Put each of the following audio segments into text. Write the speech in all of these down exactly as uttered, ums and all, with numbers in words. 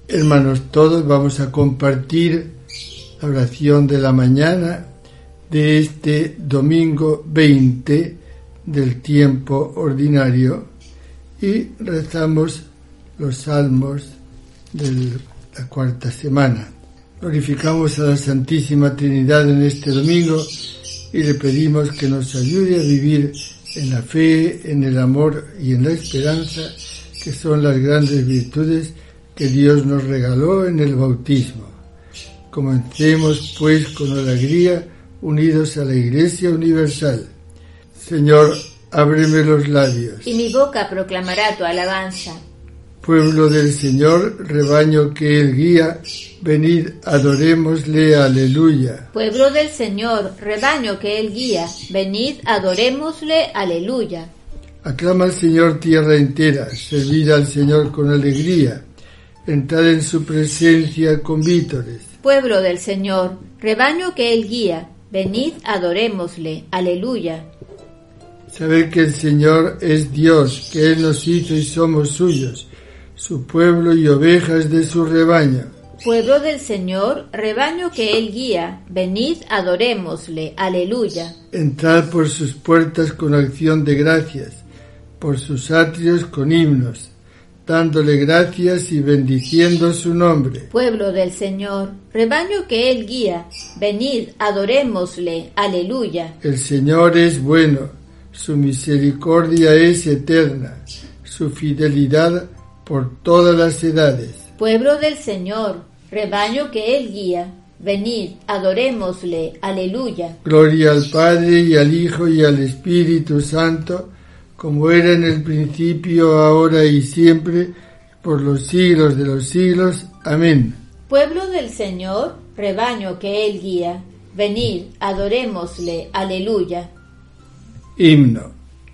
Hermanos, todos vamos a compartir la oración de la mañana de este domingo veinte del tiempo ordinario y rezamos los salmos de la cuarta semana. Glorificamos a la Santísima Trinidad en este domingo y le pedimos que nos ayude a vivir en la fe, en el amor y en la esperanza, que son las grandes virtudes que Dios nos regaló en el bautismo. Comencemos pues con alegría, unidos a la Iglesia Universal. Señor, ábreme los labios, y mi boca proclamará tu alabanza. Pueblo del Señor, rebaño que Él guía, venid, adorémosle, aleluya. Pueblo del Señor, rebaño que Él guía, venid, adorémosle, aleluya. Aclama al Señor tierra entera, servid al Señor con alegría, entrad en su presencia con vítores. Pueblo del Señor, rebaño que Él guía, venid, adorémosle, aleluya. Sabed que el Señor es Dios, que Él nos hizo y somos suyos, su pueblo y ovejas de su rebaño. Pueblo del Señor, rebaño que Él guía, venid, adorémosle, aleluya. Entrad por sus puertas con acción de gracias, por sus atrios con himnos, dándole gracias y bendiciendo su nombre. Pueblo del Señor, rebaño que Él guía, venid, adorémosle, aleluya. El Señor es bueno, su misericordia es eterna, su fidelidad por todas las edades. Pueblo del Señor, rebaño que Él guía, venid, adorémosle, aleluya. Gloria al Padre y al Hijo y al Espíritu Santo, como era en el principio, ahora y siempre, por los siglos de los siglos. Amén. Pueblo del Señor, rebaño que Él guía, venid, adorémosle, aleluya. Himno.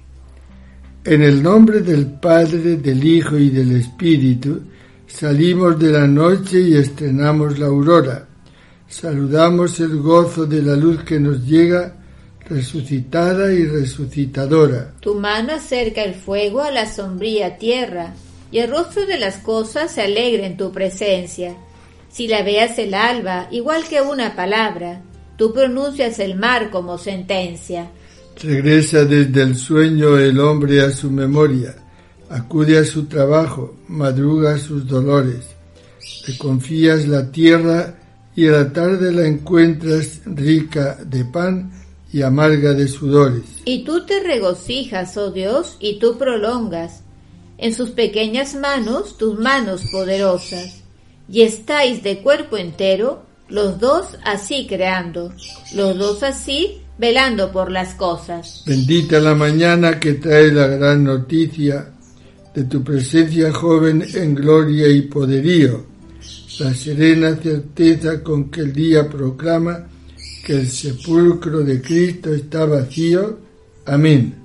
En el nombre del Padre, del Hijo y del Espíritu, salimos de la noche y estrenamos la aurora. Saludamos el gozo de la luz que nos llega, resucitada y resucitadora. Tu mano acerca el fuego a la sombría tierra, y el rostro de las cosas se alegra en tu presencia. Si la veas el alba, igual que una palabra, tú pronuncias el mar como sentencia. Regresa desde el sueño el hombre a su memoria, acude a su trabajo, madruga a sus dolores. Le confías la tierra y a la tarde la encuentras rica de pan y amarga de sudores. Y tú te regocijas, oh Dios, y tú prolongas en sus pequeñas manos tus manos poderosas. Y estáis de cuerpo entero, los dos así creando, los dos así velando por las cosas. Bendita la mañana que trae la gran noticia de tu presencia joven en gloria y poderío, la serena certeza con que el día proclama que el sepulcro de Cristo está vacío. Amén.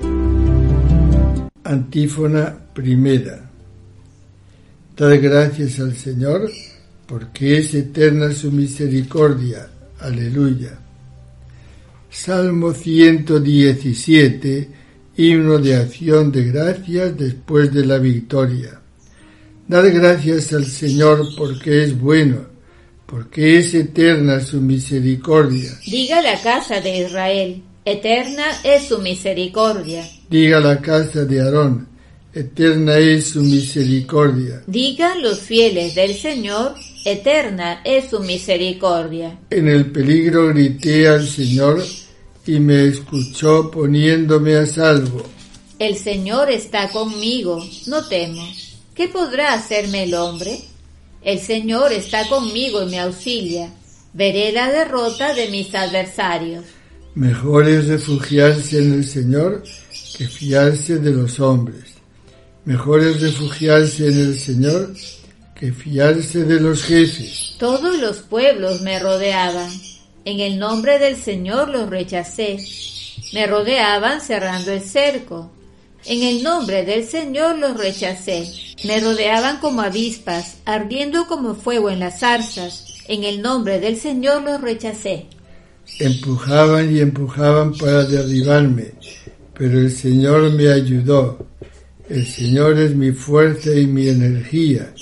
Antífona primera. Dad gracias al Señor, porque es eterna su misericordia. Aleluya. Salmo ciento diecisiete, himno de acción de gracias después de la victoria. Dad gracias al Señor porque es bueno, porque es eterna su misericordia. Diga la casa de Israel, eterna es su misericordia. Diga la casa de Aarón, eterna es su misericordia. Digan los fieles del Señor, eterna es su misericordia. En el peligro grité al Señor y me escuchó poniéndome a salvo. El Señor está conmigo, no temo. ¿Qué podrá hacerme el hombre? El Señor está conmigo y me auxilia. Veré la derrota de mis adversarios. Mejor es refugiarse en el Señor que fiarse de los hombres. Mejor es refugiarse en el Señor que fiarse de los jefes. Todos los pueblos me rodeaban. En el nombre del Señor los rechacé. Me rodeaban cerrando el cerco. En el nombre del Señor los rechacé. Me rodeaban como avispas, ardiendo como fuego en las zarzas. En el nombre del Señor los rechacé. Empujaban y empujaban para derribarme, pero el Señor me ayudó. El Señor es mi fuerza y mi energía.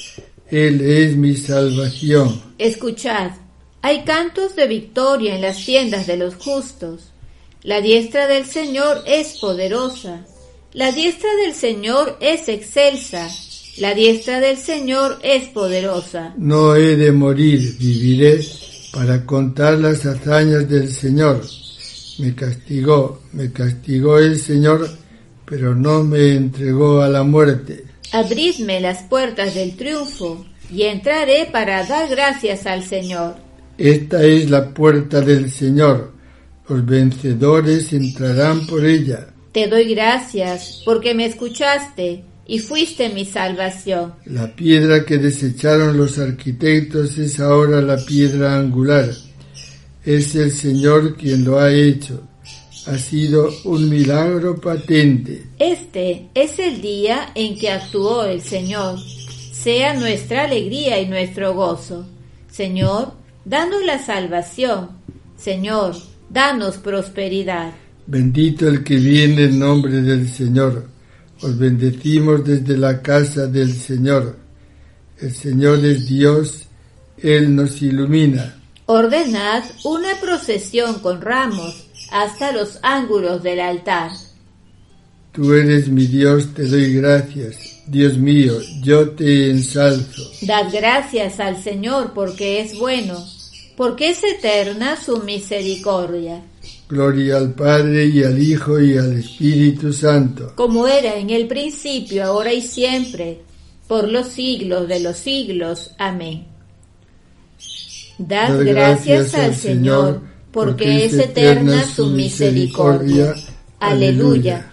Él es mi salvación. Escuchad, hay cantos de victoria en las tiendas de los justos. La diestra del Señor es poderosa. La diestra del Señor es excelsa. La diestra del Señor es poderosa. No he de morir, viviré para contar las hazañas del Señor. Me castigó, me castigó el Señor, pero no me entregó a la muerte. Abridme las puertas del triunfo, y entraré para dar gracias al Señor. Esta es la puerta del Señor. Los vencedores entrarán por ella. Te doy gracias, porque me escuchaste, y fuiste mi salvación. La piedra que desecharon los arquitectos es ahora la piedra angular. Es el Señor quien lo ha hecho. Ha sido un milagro patente. Este es el día en que actuó el Señor. Sea nuestra alegría y nuestro gozo. Señor, danos la salvación. Señor, danos prosperidad. Bendito el que viene en nombre del Señor. Os bendecimos desde la casa del Señor. El Señor es Dios, Él nos ilumina. Ordenad una procesión con ramos hasta los ángulos del altar. Tú eres mi Dios, te doy gracias. Dios mío, yo te ensalzo. Dad gracias al Señor porque es bueno, porque es eterna su misericordia. Gloria al Padre y al Hijo y al Espíritu Santo. Como era en el principio, ahora y siempre, por los siglos de los siglos. Amén. Dad gracias al Señor, porque es eterna su misericordia. Aleluya.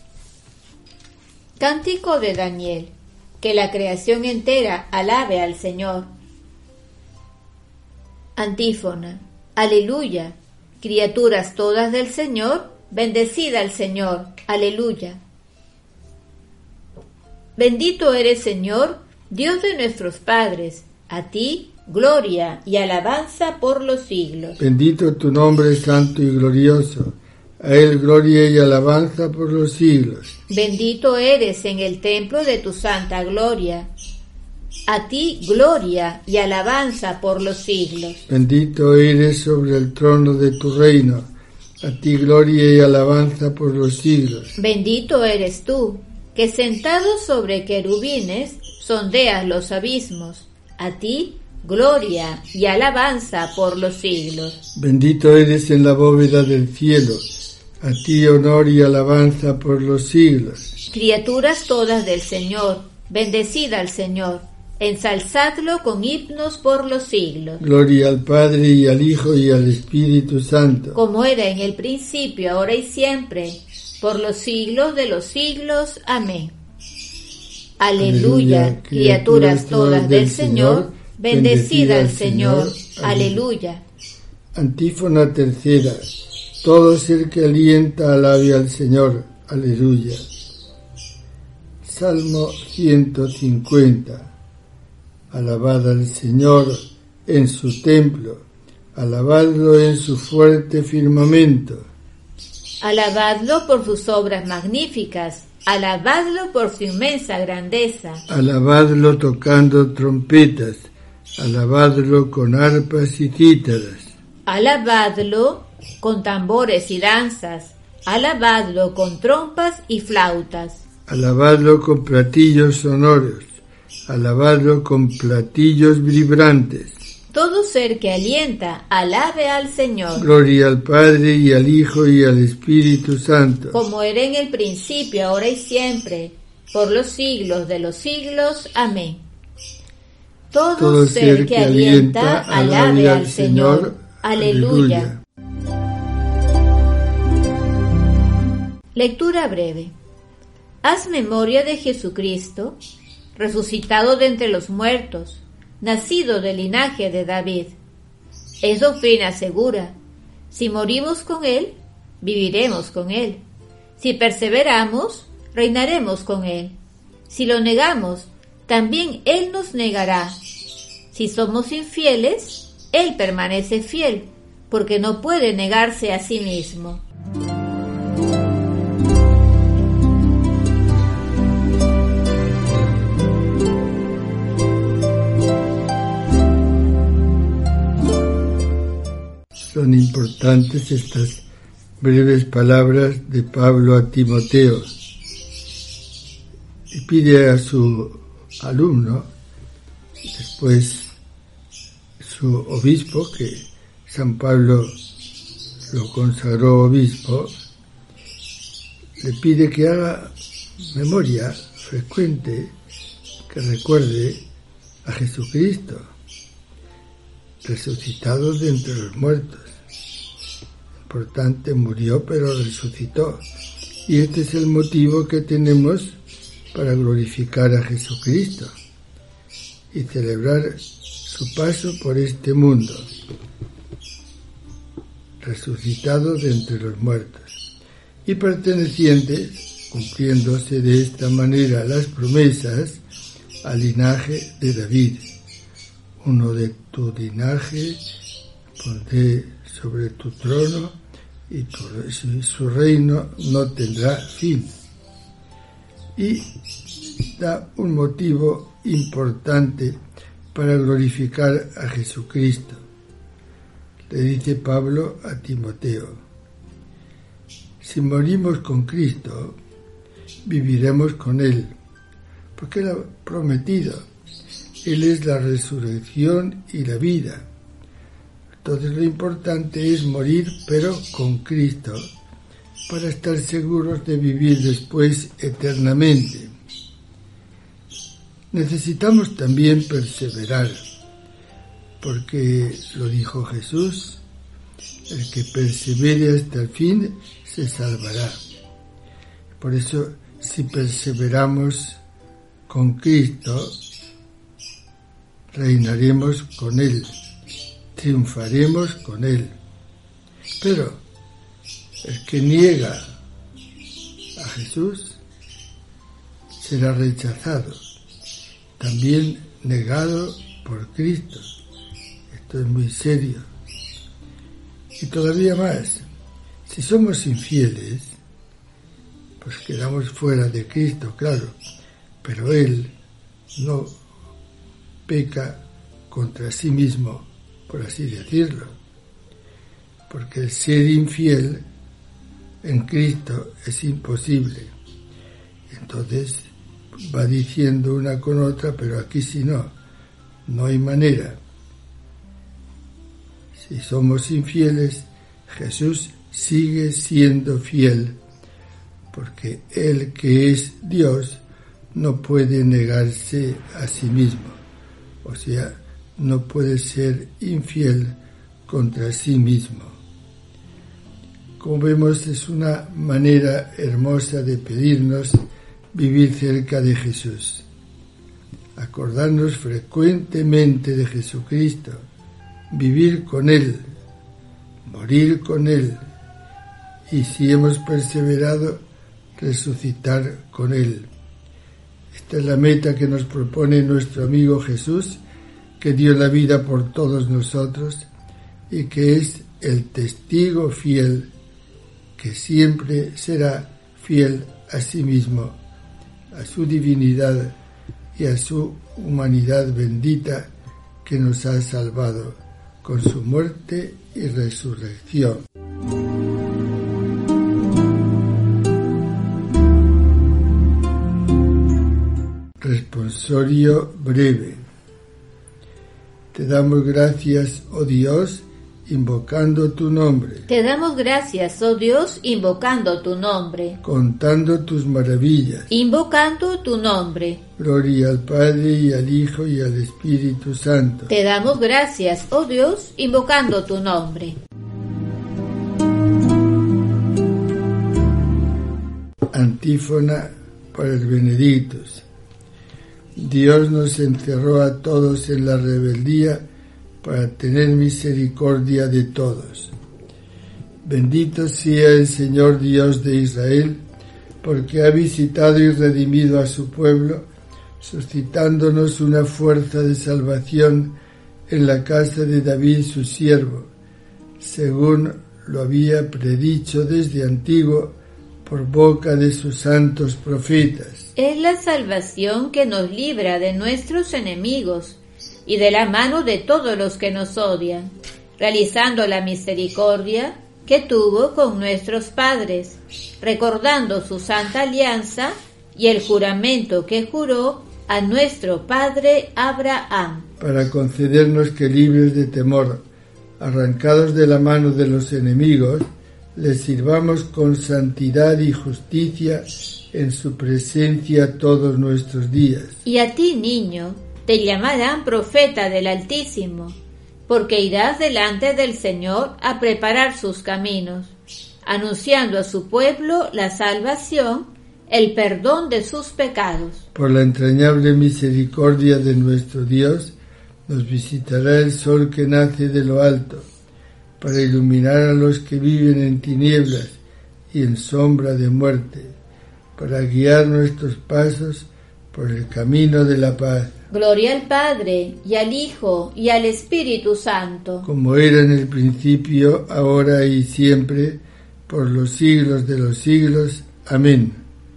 Cántico de Daniel. Que la creación entera alabe al Señor. Antífona. Aleluya. Criaturas todas del Señor, bendecida al Señor. Aleluya. Bendito eres, Señor, Dios de nuestros padres. A ti, gloria y alabanza por los siglos. Bendito tu nombre santo y glorioso. A él gloria y alabanza por los siglos. Bendito eres en el templo de tu santa gloria. A ti gloria y alabanza por los siglos. Bendito eres sobre el trono de tu reino. A ti gloria y alabanza por los siglos. Bendito eres tú, que sentado sobre querubines sondeas los abismos. A ti gloria y alabanza por los siglos. Bendito eres en la bóveda del cielo. A ti honor y alabanza por los siglos. Criaturas todas del Señor, bendecida al Señor. Ensalzadlo con himnos por los siglos. Gloria al Padre y al Hijo y al Espíritu Santo. Como era en el principio, ahora y siempre, por los siglos de los siglos. Amén. Aleluya, Aleluya. Criaturas todas del Señor, bendecida al Señor. Señor. Aleluya. Antífona tercera. Todo ser que alienta alabe al Señor. Aleluya. Salmo ciento cincuenta. Alabad al Señor en su templo, alabadlo en su fuerte firmamento. Alabadlo por sus obras magníficas, alabadlo por su inmensa grandeza. Alabadlo tocando trompetas, alabadlo con arpas y cítaras. Alabadlo con tambores y danzas, alabadlo con trompas y flautas. Alabadlo con platillos sonoros. Alabadlo con platillos vibrantes. Todo ser que alienta, alabe al Señor. Gloria al Padre y al Hijo y al Espíritu Santo. Como era en el principio, ahora y siempre, por los siglos de los siglos. Amén. Todo, Todo ser, ser que alienta, alabe al Señor. Señor. Aleluya. Aleluya. Lectura breve. Haz memoria de Jesucristo, resucitado de entre los muertos, nacido del linaje de David. Es doctrina segura. Si morimos con Él, viviremos con Él. Si perseveramos, reinaremos con Él. Si lo negamos, también Él nos negará. Si somos infieles, Él permanece fiel, porque no puede negarse a sí mismo. son importantes estas breves palabras de Pablo a Timoteo. Y pide a su alumno, después su obispo, que San Pablo lo consagró obispo, le pide que haga memoria frecuente, que recuerde a Jesucristo, resucitado de entre los muertos. Importante, murió pero resucitó. Y este es el motivo que tenemos para glorificar a Jesucristo y celebrar su paso por este mundo, resucitado de entre los muertos, y perteneciente, cumpliéndose de esta manera las promesas, al linaje de David. Uno de tu linaje pondré sobre tu trono y tu, su reino no tendrá fin. Y da un motivo importante para glorificar a Jesucristo. Le dice Pablo a Timoteo: si morimos con Cristo, viviremos con Él, porque Él ha prometido. Él es la resurrección y la vida. Entonces lo importante es morir, pero con Cristo, para estar seguros de vivir después eternamente. Necesitamos también perseverar, porque lo dijo Jesús: el que persevere hasta el fin se salvará. Por eso, si perseveramos con Cristo, reinaremos con Él, triunfaremos con Él. Pero el que niega a Jesús será rechazado, también negado por Cristo. Esto es muy serio. Y todavía más, si somos infieles, pues quedamos fuera de Cristo, claro, pero Él no peca contra sí mismo, por así decirlo, porque el ser infiel en Cristo es imposible. Entonces va diciendo una con otra, pero aquí sí no, no hay manera. Si somos infieles, Jesús sigue siendo fiel, porque Él, que es Dios, no puede negarse a sí mismo, o sea, no puede ser infiel contra sí mismo. Como vemos, es una manera hermosa de pedirnos vivir cerca de Jesús, acordarnos frecuentemente de Jesucristo, vivir con Él, morir con Él, y si hemos perseverado, resucitar con Él. Esta es la meta que nos propone nuestro amigo Jesús, que dio la vida por todos nosotros y que es el testigo fiel, que siempre será fiel a sí mismo, a su divinidad y a su humanidad bendita, que nos ha salvado con su muerte y resurrección. Responsorio breve. Te damos gracias, oh Dios, invocando tu nombre. Te damos gracias, oh Dios, invocando tu nombre. Contando tus maravillas. Invocando tu nombre. Gloria al Padre y al Hijo y al Espíritu Santo. Te damos gracias, oh Dios, invocando tu nombre. Antífona para el Benedictus. Dios nos encerró a todos en la rebeldía para tener misericordia de todos. Bendito sea el Señor Dios de Israel, porque ha visitado y redimido a su pueblo, suscitándonos una fuerza de salvación en la casa de David su siervo, según lo había predicho desde antiguo por boca de sus santos profetas. Es la salvación que nos libra de nuestros enemigos y de la mano de todos los que nos odian, realizando la misericordia que tuvo con nuestros padres, recordando su santa alianza y el juramento que juró a nuestro padre Abraham, para concedernos que, libres de temor, arrancados de la mano de los enemigos, les sirvamos con santidad y justicia en su presencia todos nuestros días. Y a ti, niño, te llamarán profeta del Altísimo, porque irás delante del Señor a preparar sus caminos, anunciando a su pueblo la salvación, el perdón de sus pecados. Por la entrañable misericordia de nuestro Dios, nos visitará el sol que nace de lo alto, para iluminar a los que viven en tinieblas y en sombra de muerte, para guiar nuestros pasos por el camino de la paz. Gloria al Padre, y al Hijo, y al Espíritu Santo, como era en el principio, ahora y siempre, por los siglos de los siglos. Amén.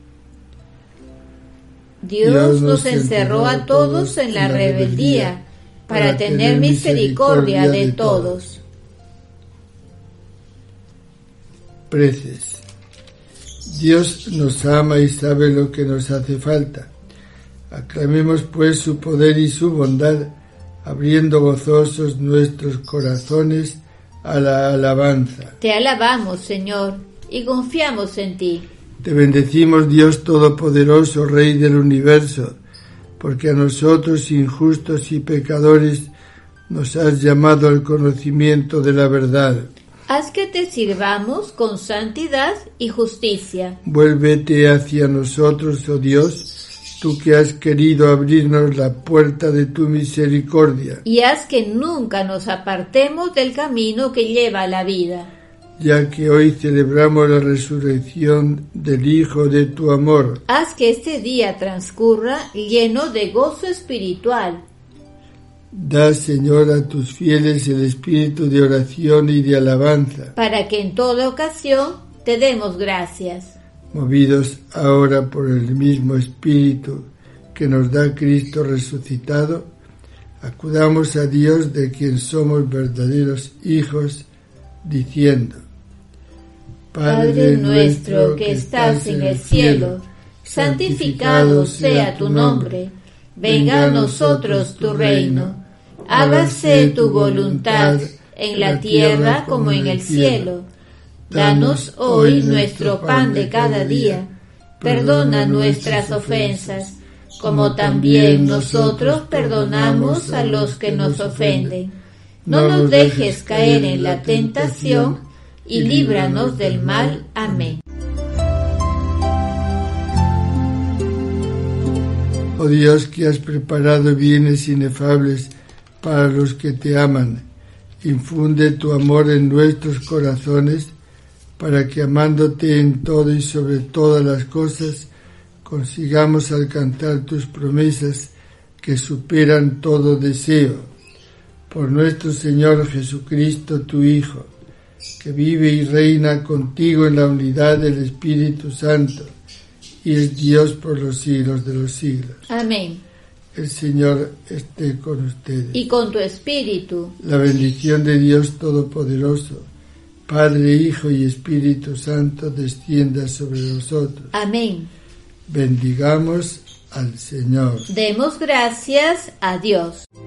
Dios, Dios nos encerró a todos en la rebeldía, para, para tener misericordia de todos. Preces. Dios nos ama y sabe lo que nos hace falta. Aclamemos pues su poder y su bondad, abriendo gozosos nuestros corazones a la alabanza. Te alabamos, Señor, y confiamos en ti. Te bendecimos, Dios Todopoderoso, Rey del universo, porque a nosotros, injustos y pecadores, nos has llamado al conocimiento de la verdad. Haz que te sirvamos con santidad y justicia. Vuélvete hacia nosotros, oh Dios, tú que has querido abrirnos la puerta de tu misericordia. Y haz que nunca nos apartemos del camino que lleva a la vida. Ya que hoy celebramos la resurrección del Hijo de tu amor. Haz que este día transcurra lleno de gozo espiritual. Da, Señor, a tus fieles el espíritu de oración y de alabanza, para que en toda ocasión te demos gracias. Movidos ahora por el mismo espíritu que nos da Cristo resucitado, acudamos a Dios, de quien somos verdaderos hijos, diciendo: Padre nuestro que estás en el cielo, santificado sea tu nombre. Venga a nosotros tu reino. Hágase tu voluntad en la tierra como en el cielo. Danos hoy nuestro pan de cada día. Perdona nuestras ofensas, como también nosotros perdonamos a los que nos ofenden. No nos dejes caer en la tentación, y líbranos del mal. Amén. Oh Dios, que has preparado bienes inefables para los que te aman, infunde tu amor en nuestros corazones, para que, amándote en todo y sobre todas las cosas, consigamos alcanzar tus promesas que superan todo deseo. Por nuestro Señor Jesucristo, tu Hijo, que vive y reina contigo en la unidad del Espíritu Santo, y es Dios por los siglos de los siglos. Amén. El Señor esté con ustedes. Y con tu espíritu. La bendición de Dios Todopoderoso, Padre, Hijo y Espíritu Santo, descienda sobre nosotros. Amén. Bendigamos al Señor. Demos gracias a Dios.